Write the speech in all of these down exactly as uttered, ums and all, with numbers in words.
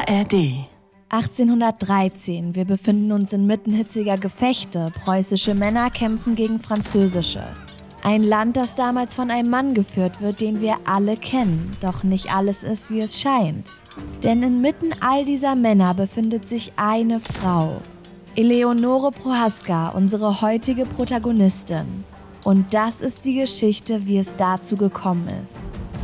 A R D. achtzehnhundertdreizehn, wir befinden uns inmitten hitziger Gefechte. Preußische Männer kämpfen gegen französische. Ein Land, das damals von einem Mann geführt wird, den wir alle kennen. Doch nicht alles ist, wie es scheint. Denn inmitten all dieser Männer befindet sich eine Frau. Eleonore Prohaska, unsere heutige Protagonistin. Und das ist die Geschichte, wie es dazu gekommen ist.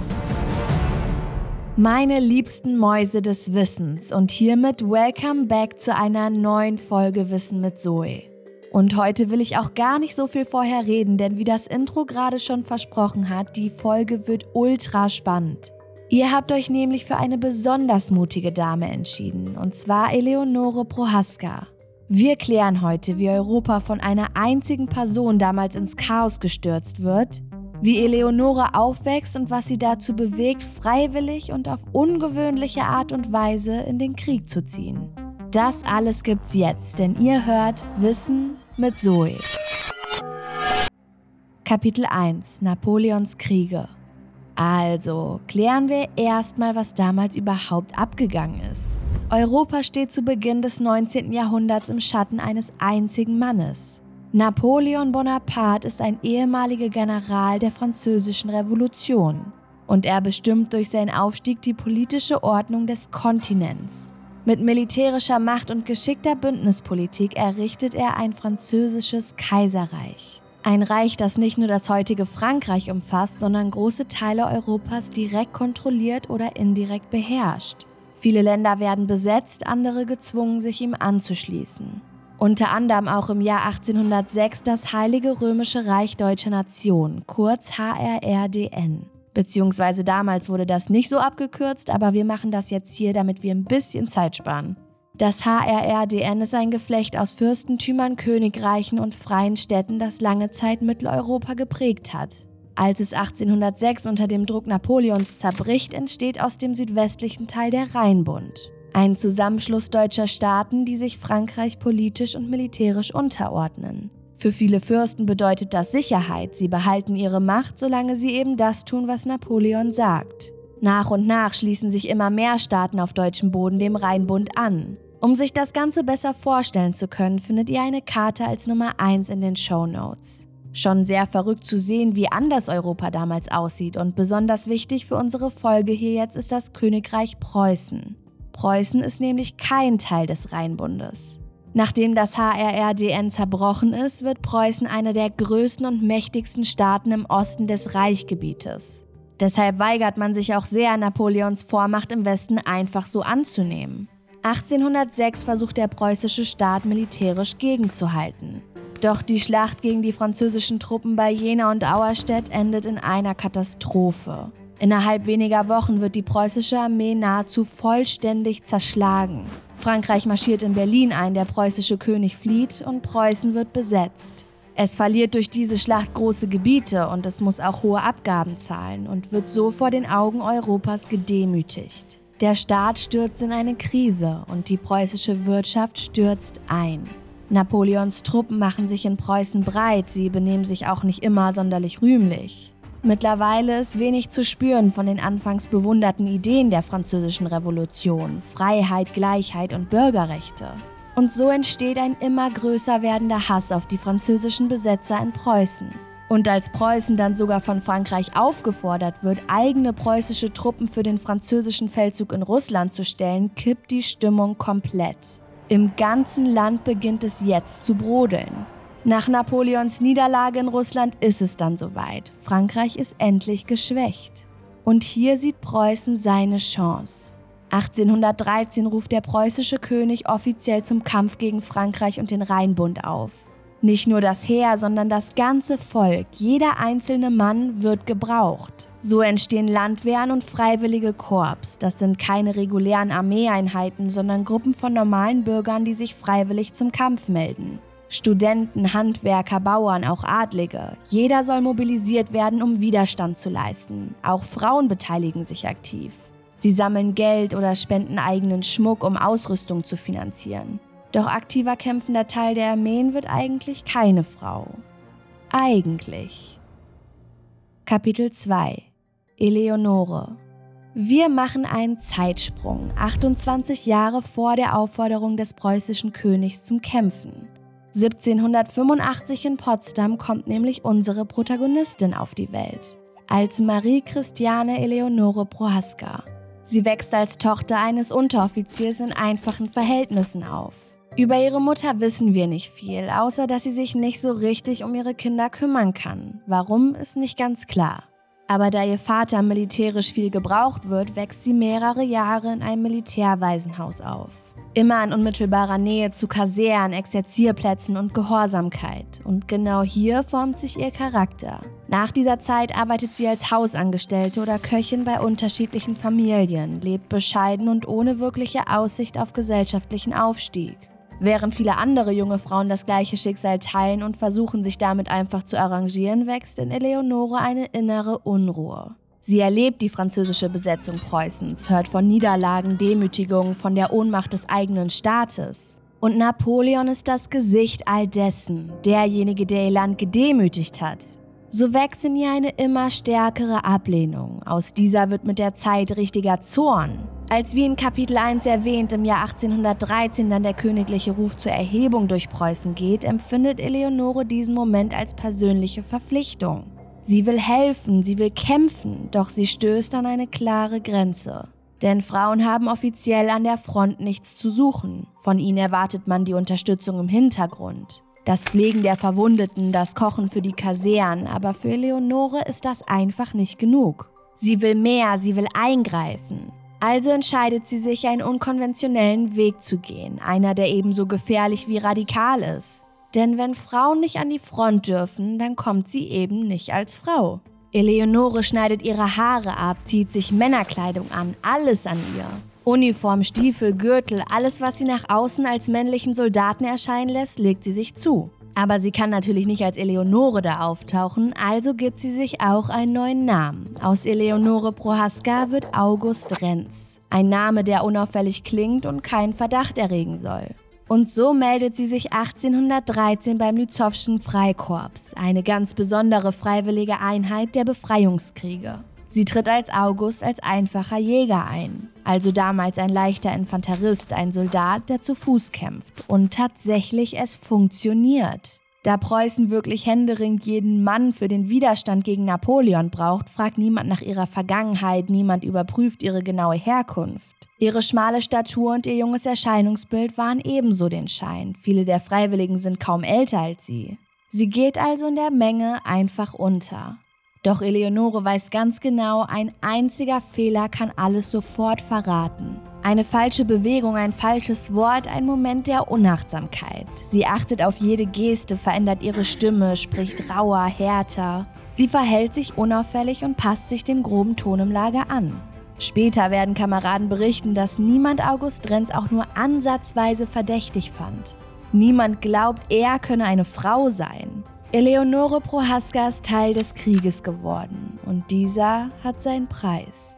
Meine liebsten Mäuse des Wissens und hiermit welcome back zu einer neuen Folge Wissen mit Zoe. Und heute will ich auch gar nicht so viel vorher reden, denn wie das Intro gerade schon versprochen hat, die Folge wird ultra spannend. Ihr habt euch nämlich für eine besonders mutige Dame entschieden, und zwar Eleonore Prohaska. Wir klären heute, wie Europa von einer einzigen Person damals ins Chaos gestürzt wird, wie Eleonore aufwächst und was sie dazu bewegt, freiwillig und auf ungewöhnliche Art und Weise in den Krieg zu ziehen. Das alles gibt's jetzt, denn ihr hört Wissen mit Zoe. Kapitel eins: Napoleons Kriege. Also, klären wir erstmal, was damals überhaupt abgegangen ist. Europa steht zu Beginn des neunzehnten Jahrhunderts im Schatten eines einzigen Mannes. Napoleon Bonaparte ist ein ehemaliger General der Französischen Revolution und er bestimmt durch seinen Aufstieg die politische Ordnung des Kontinents. Mit militärischer Macht und geschickter Bündnispolitik errichtet er ein französisches Kaiserreich. Ein Reich, das nicht nur das heutige Frankreich umfasst, sondern große Teile Europas direkt kontrolliert oder indirekt beherrscht. Viele Länder werden besetzt, andere gezwungen, sich ihm anzuschließen. Unter anderem auch im Jahr achtzehnhundertsechs das Heilige Römische Reich Deutscher Nation, kurz H R R D N. Beziehungsweise damals wurde das nicht so abgekürzt, aber wir machen das jetzt hier, damit wir ein bisschen Zeit sparen. Das H R R D N ist ein Geflecht aus Fürstentümern, Königreichen und freien Städten, das lange Zeit Mitteleuropa geprägt hat. Als es achtzehnhundertsechs unter dem Druck Napoleons zerbricht, entsteht aus dem südwestlichen Teil der Rheinbund. Ein Zusammenschluss deutscher Staaten, die sich Frankreich politisch und militärisch unterordnen. Für viele Fürsten bedeutet das Sicherheit, sie behalten ihre Macht, solange sie eben das tun, was Napoleon sagt. Nach und nach schließen sich immer mehr Staaten auf deutschem Boden dem Rheinbund an. Um sich das Ganze besser vorstellen zu können, findet ihr eine Karte als Nummer eins in den Shownotes. Schon sehr verrückt zu sehen, wie anders Europa damals aussieht, und besonders wichtig für unsere Folge hier jetzt ist das Königreich Preußen. Preußen ist nämlich kein Teil des Rheinbundes. Nachdem das H R R D N zerbrochen ist, wird Preußen einer der größten und mächtigsten Staaten im Osten des Reichsgebietes. Deshalb weigert man sich auch sehr, Napoleons Vormacht im Westen einfach so anzunehmen. achtzehnhundertsechs versucht der preußische Staat militärisch gegenzuhalten. Doch die Schlacht gegen die französischen Truppen bei Jena und Auerstedt endet in einer Katastrophe. Innerhalb weniger Wochen wird die preußische Armee nahezu vollständig zerschlagen. Frankreich marschiert in Berlin ein, der preußische König flieht und Preußen wird besetzt. Es verliert durch diese Schlacht große Gebiete und es muss auch hohe Abgaben zahlen und wird so vor den Augen Europas gedemütigt. Der Staat stürzt in eine Krise und die preußische Wirtschaft stürzt ein. Napoleons Truppen machen sich in Preußen breit, sie benehmen sich auch nicht immer sonderlich rühmlich. Mittlerweile ist wenig zu spüren von den anfangs bewunderten Ideen der Französischen Revolution, Freiheit, Gleichheit und Bürgerrechte. Und so entsteht ein immer größer werdender Hass auf die französischen Besetzer in Preußen. Und als Preußen dann sogar von Frankreich aufgefordert wird, eigene preußische Truppen für den französischen Feldzug in Russland zu stellen, kippt die Stimmung komplett. Im ganzen Land beginnt es jetzt zu brodeln. Nach Napoleons Niederlage in Russland ist es dann soweit. Frankreich ist endlich geschwächt. Und hier sieht Preußen seine Chance. achtzehnhundertdreizehn ruft der preußische König offiziell zum Kampf gegen Frankreich und den Rheinbund auf. Nicht nur das Heer, sondern das ganze Volk, jeder einzelne Mann wird gebraucht. So entstehen Landwehren und freiwillige Korps. Das sind keine regulären Armeeeinheiten, sondern Gruppen von normalen Bürgern, die sich freiwillig zum Kampf melden. Studenten, Handwerker, Bauern, auch Adlige. Jeder soll mobilisiert werden, um Widerstand zu leisten. Auch Frauen beteiligen sich aktiv. Sie sammeln Geld oder spenden eigenen Schmuck, um Ausrüstung zu finanzieren. Doch aktiver kämpfender Teil der Armeen wird eigentlich keine Frau. Eigentlich. Kapitel zwei: Eleonore. Wir machen einen Zeitsprung, achtundzwanzig Jahre vor der Aufforderung des preußischen Königs zum Kämpfen. siebzehnhundertfünfundachtzig in Potsdam kommt nämlich unsere Protagonistin auf die Welt, als Marie Christiane Eleonore Prohaska. Sie wächst als Tochter eines Unteroffiziers in einfachen Verhältnissen auf. Über ihre Mutter wissen wir nicht viel, außer dass sie sich nicht so richtig um ihre Kinder kümmern kann. Warum, ist nicht ganz klar. Aber da ihr Vater militärisch viel gebraucht wird, wächst sie mehrere Jahre in einem Militärwaisenhaus auf. Immer in unmittelbarer Nähe zu Kasernen, Exerzierplätzen und Gehorsamkeit. Und genau hier formt sich ihr Charakter. Nach dieser Zeit arbeitet sie als Hausangestellte oder Köchin bei unterschiedlichen Familien, lebt bescheiden und ohne wirkliche Aussicht auf gesellschaftlichen Aufstieg. Während viele andere junge Frauen das gleiche Schicksal teilen und versuchen, sich damit einfach zu arrangieren, wächst in Eleonore eine innere Unruhe. Sie erlebt die französische Besetzung Preußens, hört von Niederlagen, Demütigungen, von der Ohnmacht des eigenen Staates. Und Napoleon ist das Gesicht all dessen, derjenige, der ihr Land gedemütigt hat. So wächst in ihr eine immer stärkere Ablehnung. Aus dieser wird mit der Zeit richtiger Zorn. Als wie in Kapitel eins erwähnt, im Jahr achtzehnhundertdreizehn dann der königliche Ruf zur Erhebung durch Preußen geht, empfindet Eleonore diesen Moment als persönliche Verpflichtung. Sie will helfen, sie will kämpfen, doch sie stößt an eine klare Grenze. Denn Frauen haben offiziell an der Front nichts zu suchen. Von ihnen erwartet man die Unterstützung im Hintergrund. Das Pflegen der Verwundeten, das Kochen für die Kasernen, aber für Eleonore ist das einfach nicht genug. Sie will mehr, sie will eingreifen. Also entscheidet sie sich, einen unkonventionellen Weg zu gehen, einer, der ebenso gefährlich wie radikal ist. Denn wenn Frauen nicht an die Front dürfen, dann kommt sie eben nicht als Frau. Eleonore schneidet ihre Haare ab, zieht sich Männerkleidung an, alles an ihr. Uniform, Stiefel, Gürtel, alles, was sie nach außen als männlichen Soldaten erscheinen lässt, legt sie sich zu. Aber sie kann natürlich nicht als Eleonore da auftauchen, also gibt sie sich auch einen neuen Namen. Aus Eleonore Prohaska wird August Renz. Ein Name, der unauffällig klingt und keinen Verdacht erregen soll. Und so meldet sie sich achtzehnhundertdreizehn beim Lützowschen Freikorps, eine ganz besondere freiwillige Einheit der Befreiungskriege. Sie tritt als August als einfacher Jäger ein, also damals ein leichter Infanterist, ein Soldat, der zu Fuß kämpft. Und tatsächlich, es funktioniert. Da Preußen wirklich händeringend jeden Mann für den Widerstand gegen Napoleon braucht, fragt niemand nach ihrer Vergangenheit, niemand überprüft ihre genaue Herkunft. Ihre schmale Statur und ihr junges Erscheinungsbild waren ebenso den Schein. Viele der Freiwilligen sind kaum älter als sie. Sie geht also in der Menge einfach unter. Doch Eleonore weiß ganz genau, ein einziger Fehler kann alles sofort verraten. Eine falsche Bewegung, ein falsches Wort, ein Moment der Unachtsamkeit. Sie achtet auf jede Geste, verändert ihre Stimme, spricht rauer, härter. Sie verhält sich unauffällig und passt sich dem groben Ton im Lager an. Später werden Kameraden berichten, dass niemand August Renz auch nur ansatzweise verdächtig fand. Niemand glaubt, er könne eine Frau sein. Eleonore Prohaska ist Teil des Krieges geworden und dieser hat seinen Preis.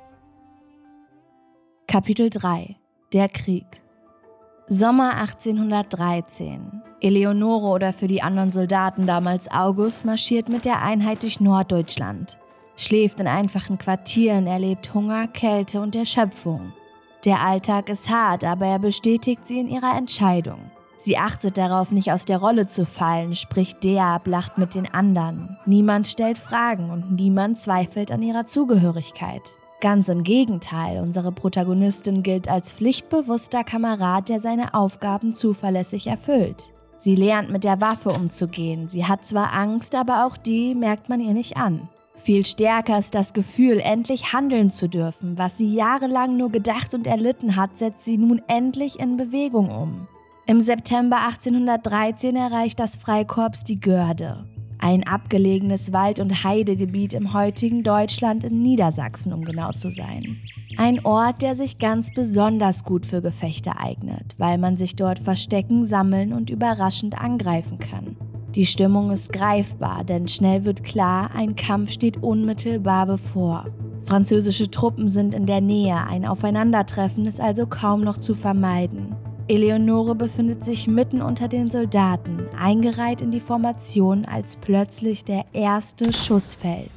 Kapitel drei. Der Krieg. Sommer achtzehnhundertdreizehn. Eleonore oder für die anderen Soldaten damals August marschiert mit der Einheit durch Norddeutschland. Schläft in einfachen Quartieren, erlebt Hunger, Kälte und Erschöpfung. Der Alltag ist hart, aber er bestätigt sie in ihrer Entscheidung. Sie achtet darauf, nicht aus der Rolle zu fallen, spricht derb, lacht mit den anderen. Niemand stellt Fragen und niemand zweifelt an ihrer Zugehörigkeit. Ganz im Gegenteil, unsere Protagonistin gilt als pflichtbewusster Kamerad, der seine Aufgaben zuverlässig erfüllt. Sie lernt, mit der Waffe umzugehen. Sie hat zwar Angst, aber auch die merkt man ihr nicht an. Viel stärker ist das Gefühl, endlich handeln zu dürfen. Was sie jahrelang nur gedacht und erlitten hat, setzt sie nun endlich in Bewegung um. Im September achtzehnhundertdreizehn erreicht das Freikorps die Görde, ein abgelegenes Wald- und Heidegebiet im heutigen Deutschland in Niedersachsen, um genau zu sein. Ein Ort, der sich ganz besonders gut für Gefechte eignet, weil man sich dort verstecken, sammeln und überraschend angreifen kann. Die Stimmung ist greifbar, denn schnell wird klar, ein Kampf steht unmittelbar bevor. Französische Truppen sind in der Nähe, ein Aufeinandertreffen ist also kaum noch zu vermeiden. Eleonore befindet sich mitten unter den Soldaten, eingereiht in die Formation, als plötzlich der erste Schuss fällt.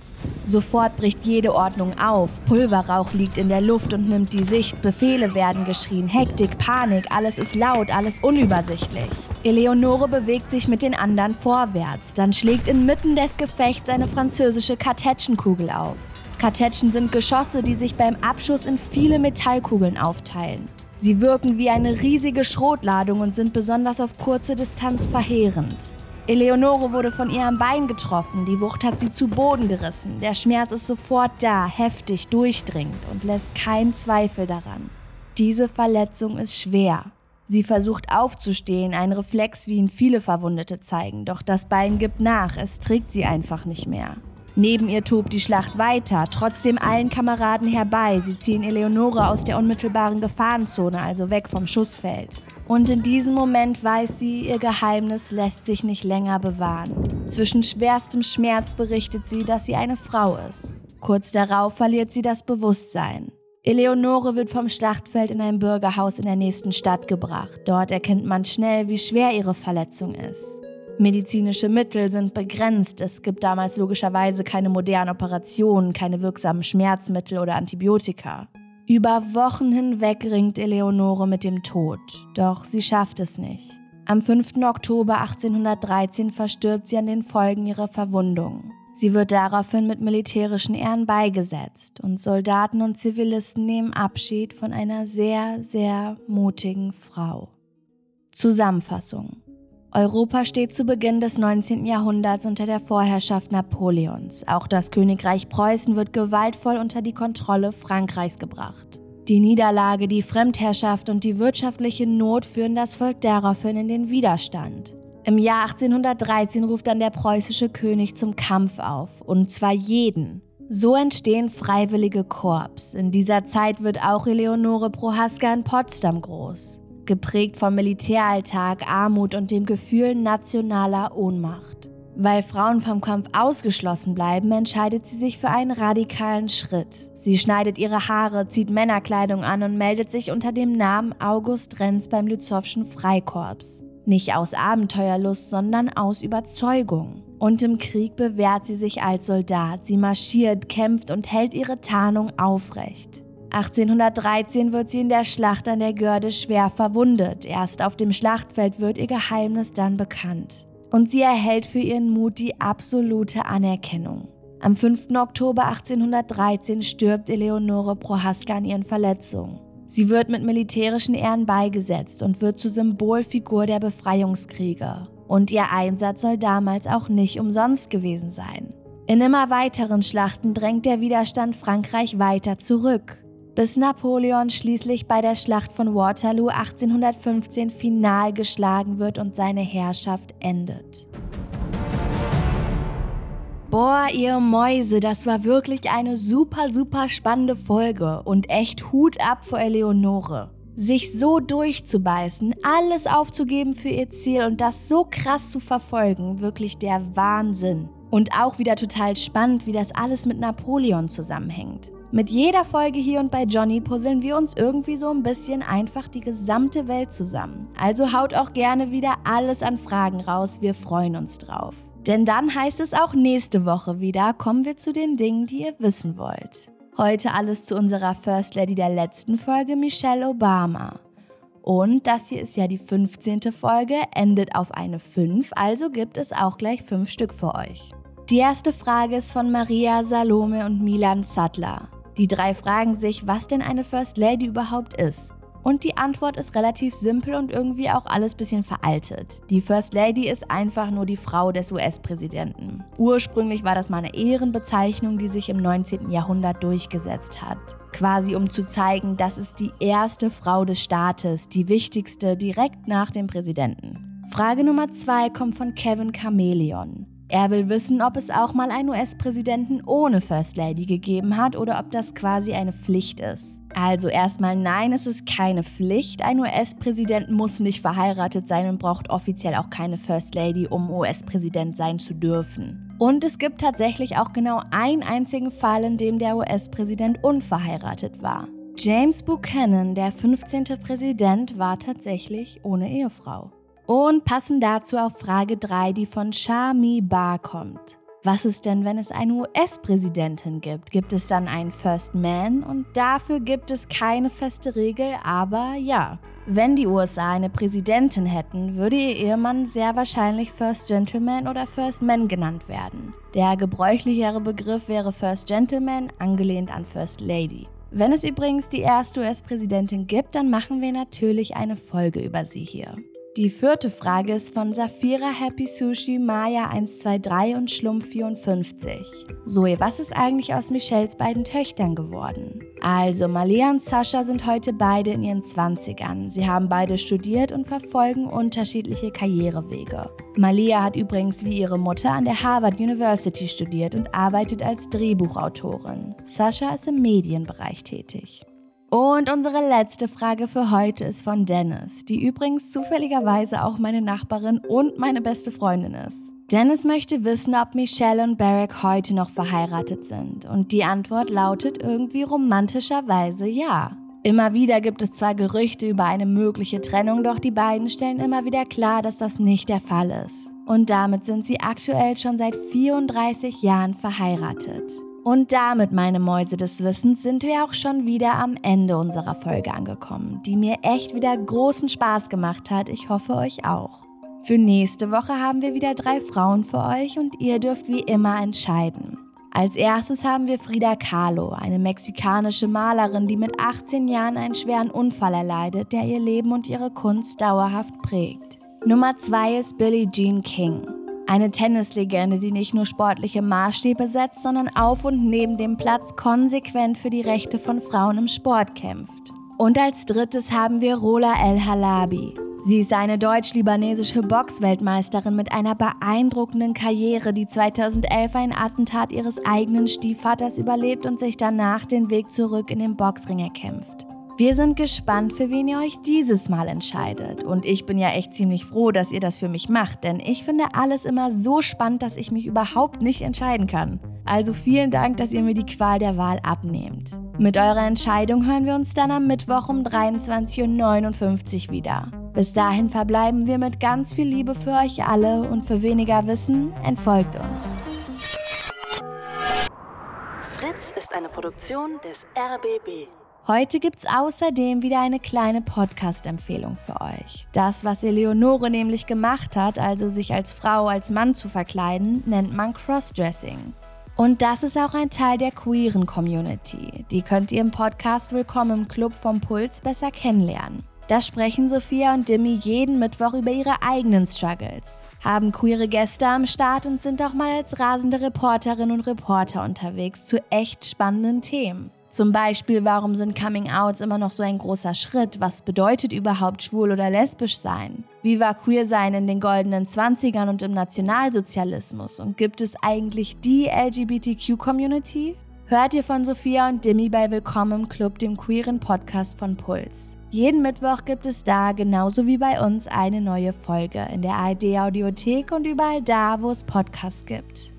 Sofort bricht jede Ordnung auf, Pulverrauch liegt in der Luft und nimmt die Sicht, Befehle werden geschrien, Hektik, Panik, alles ist laut, alles unübersichtlich. Eleonore bewegt sich mit den anderen vorwärts, dann schlägt inmitten des Gefechts eine französische Kartätschenkugel auf. Kartätschen sind Geschosse, die sich beim Abschuss in viele Metallkugeln aufteilen. Sie wirken wie eine riesige Schrotladung und sind besonders auf kurze Distanz verheerend. Eleonore wurde von ihrem Bein getroffen, die Wucht hat sie zu Boden gerissen. Der Schmerz ist sofort da, heftig, durchdringend und lässt keinen Zweifel daran. Diese Verletzung ist schwer. Sie versucht aufzustehen, ein Reflex, wie ihn viele Verwundete zeigen, doch das Bein gibt nach, es trägt sie einfach nicht mehr. Neben ihr tobt die Schlacht weiter, trotzdem eilen Kameraden herbei. Sie ziehen Eleonore aus der unmittelbaren Gefahrenzone, also weg vom Schussfeld. Und in diesem Moment weiß sie, ihr Geheimnis lässt sich nicht länger bewahren. Zwischen schwerstem Schmerz berichtet sie, dass sie eine Frau ist. Kurz darauf verliert sie das Bewusstsein. Eleonore wird vom Schlachtfeld in ein Bürgerhaus in der nächsten Stadt gebracht. Dort erkennt man schnell, wie schwer ihre Verletzung ist. Medizinische Mittel sind begrenzt. Es gibt damals logischerweise keine modernen Operationen, keine wirksamen Schmerzmittel oder Antibiotika. Über Wochen hinweg ringt Eleonore mit dem Tod, doch sie schafft es nicht. Am fünften Oktober achtzehnhundertdreizehn verstirbt sie an den Folgen ihrer Verwundung. Sie wird daraufhin mit militärischen Ehren beigesetzt und Soldaten und Zivilisten nehmen Abschied von einer sehr, sehr mutigen Frau. Zusammenfassung: Europa steht zu Beginn des neunzehnten Jahrhunderts unter der Vorherrschaft Napoleons. Auch das Königreich Preußen wird gewaltvoll unter die Kontrolle Frankreichs gebracht. Die Niederlage, die Fremdherrschaft und die wirtschaftliche Not führen das Volk daraufhin in den Widerstand. Im Jahr achtzehnhundertdreizehn ruft dann der preußische König zum Kampf auf, und zwar jeden. So entstehen freiwillige Korps. In dieser Zeit wird auch Eleonore Prohaska in Potsdam groß. Geprägt vom Militäralltag, Armut und dem Gefühl nationaler Ohnmacht. Weil Frauen vom Kampf ausgeschlossen bleiben, entscheidet sie sich für einen radikalen Schritt. Sie schneidet ihre Haare, zieht Männerkleidung an und meldet sich unter dem Namen August Renz beim Lützowschen Freikorps. Nicht aus Abenteuerlust, sondern aus Überzeugung. Und im Krieg bewährt sie sich als Soldat. Sie marschiert, kämpft und hält ihre Tarnung aufrecht. achtzehnhundertdreizehn wird sie in der Schlacht an der Görde schwer verwundet. Erst auf dem Schlachtfeld wird ihr Geheimnis dann bekannt. Und sie erhält für ihren Mut die absolute Anerkennung. Am fünften Oktober achtzehnhundertdreizehn stirbt Eleonore Prohaska an ihren Verletzungen. Sie wird mit militärischen Ehren beigesetzt und wird zur Symbolfigur der Befreiungskriege. Und ihr Einsatz soll damals auch nicht umsonst gewesen sein. In immer weiteren Schlachten drängt der Widerstand Frankreich weiter zurück, bis Napoleon schließlich bei der Schlacht von Waterloo achtzehnhundertfünfzehn final geschlagen wird und seine Herrschaft endet. Boah, ihr Mäuse, das war wirklich eine super, super spannende Folge und echt Hut ab vor Eleonore. Sich so durchzubeißen, alles aufzugeben für ihr Ziel und das so krass zu verfolgen, wirklich der Wahnsinn. Und auch wieder total spannend, wie das alles mit Napoleon zusammenhängt. Mit jeder Folge hier und bei Johnny puzzeln wir uns irgendwie so ein bisschen einfach die gesamte Welt zusammen. Also haut auch gerne wieder alles an Fragen raus, wir freuen uns drauf. Denn dann heißt es auch nächste Woche wieder, kommen wir zu den Dingen, die ihr wissen wollt. Heute alles zu unserer First Lady der letzten Folge, Michelle Obama. Und das hier ist ja die fünfzehnte Folge, endet auf eine fünf, also gibt es auch gleich fünf Stück für euch. Die erste Frage ist von Maria Salome und Milan Sattler. Die drei fragen sich, was denn eine First Lady überhaupt ist. Und die Antwort ist relativ simpel und irgendwie auch alles bisschen veraltet. Die First Lady ist einfach nur die Frau des U S-Präsidenten. Ursprünglich war das mal eine Ehrenbezeichnung, die sich im neunzehnten Jahrhundert durchgesetzt hat. Quasi um zu zeigen, das ist die erste Frau des Staates, die wichtigste direkt nach dem Präsidenten. Frage Nummer zwei kommt von Kevin Chameleon. Er will wissen, ob es auch mal einen U S-Präsidenten ohne First Lady gegeben hat oder ob das quasi eine Pflicht ist. Also erstmal nein, es ist keine Pflicht. Ein U S-Präsident muss nicht verheiratet sein und braucht offiziell auch keine First Lady, um U S-Präsident sein zu dürfen. Und es gibt tatsächlich auch genau einen einzigen Fall, in dem der U S-Präsident unverheiratet war. James Buchanan, der fünfzehnte Präsident, war tatsächlich ohne Ehefrau. Und passend dazu auf Frage drei, die von Shami Bar kommt. Was ist denn, wenn es eine U S-Präsidentin gibt? Gibt es dann einen First Man? Und dafür gibt es keine feste Regel, aber ja. Wenn die U S A eine Präsidentin hätten, würde ihr Ehemann sehr wahrscheinlich First Gentleman oder First Man genannt werden. Der gebräuchlichere Begriff wäre First Gentleman, angelehnt an First Lady. Wenn es übrigens die erste U S-Präsidentin gibt, dann machen wir natürlich eine Folge über sie hier. Die vierte Frage ist von Safira, Happy Sushi, Maya eins zwei drei und Schlumpf vierundfünfzig. Zoe, was ist eigentlich aus Michelles beiden Töchtern geworden? Also, Malia und Sasha sind heute beide in ihren Zwanzigern. Sie haben beide studiert und verfolgen unterschiedliche Karrierewege. Malia hat übrigens wie ihre Mutter an der Harvard University studiert und arbeitet als Drehbuchautorin. Sasha ist im Medienbereich tätig. Und unsere letzte Frage für heute ist von Dennis, die übrigens zufälligerweise auch meine Nachbarin und meine beste Freundin ist. Dennis möchte wissen, ob Michelle und Barack heute noch verheiratet sind. Und die Antwort lautet irgendwie romantischerweise ja. Immer wieder gibt es zwar Gerüchte über eine mögliche Trennung, doch die beiden stellen immer wieder klar, dass das nicht der Fall ist. Und damit sind sie aktuell schon seit vierunddreißig Jahren verheiratet. Und damit, meine Mäuse des Wissens, sind wir auch schon wieder am Ende unserer Folge angekommen, die mir echt wieder großen Spaß gemacht hat. Ich hoffe, euch auch. Für nächste Woche haben wir wieder drei Frauen für euch und ihr dürft wie immer entscheiden. Als erstes haben wir Frida Kahlo, eine mexikanische Malerin, die mit achtzehn Jahren einen schweren Unfall erleidet, der ihr Leben und ihre Kunst dauerhaft prägt. Nummer zwei ist Billie Jean King. Eine Tennislegende, die nicht nur sportliche Maßstäbe setzt, sondern auf und neben dem Platz konsequent für die Rechte von Frauen im Sport kämpft. Und als drittes haben wir Rola El Halabi. Sie ist eine deutsch-libanesische Boxweltmeisterin mit einer beeindruckenden Karriere, die zweitausendelf ein Attentat ihres eigenen Stiefvaters überlebt und sich danach den Weg zurück in den Boxring erkämpft. Wir sind gespannt, für wen ihr euch dieses Mal entscheidet. Und ich bin ja echt ziemlich froh, dass ihr das für mich macht, denn ich finde alles immer so spannend, dass ich mich überhaupt nicht entscheiden kann. Also vielen Dank, dass ihr mir die Qual der Wahl abnehmt. Mit eurer Entscheidung hören wir uns dann am Mittwoch um dreiundzwanzig Uhr neunundfünfzig wieder. Bis dahin verbleiben wir mit ganz viel Liebe für euch alle und für weniger Wissen entfolgt uns. Fritz ist eine Produktion des R B B. Heute gibt's außerdem wieder eine kleine Podcast-Empfehlung für euch. Das, was Eleonore nämlich gemacht hat, also sich als Frau, als Mann zu verkleiden, nennt man Crossdressing. Und das ist auch ein Teil der queeren Community. Die könnt ihr im Podcast Willkommen im Club vom Puls besser kennenlernen. Da sprechen Sophia und Dimi jeden Mittwoch über ihre eigenen Struggles, haben queere Gäste am Start und sind auch mal als rasende Reporterinnen und Reporter unterwegs zu echt spannenden Themen. Zum Beispiel, warum sind Coming-Outs immer noch so ein großer Schritt? Was bedeutet überhaupt schwul oder lesbisch sein? Wie war queer sein in den goldenen Zwanzigern und im Nationalsozialismus? Und gibt es eigentlich die L G B T Q-Community? Hört ihr von Sophia und Dimi bei Willkommen im Club, dem queeren Podcast von Puls. Jeden Mittwoch gibt es da, genauso wie bei uns, eine neue Folge in der A R D-Audiothek und überall da, wo es Podcasts gibt.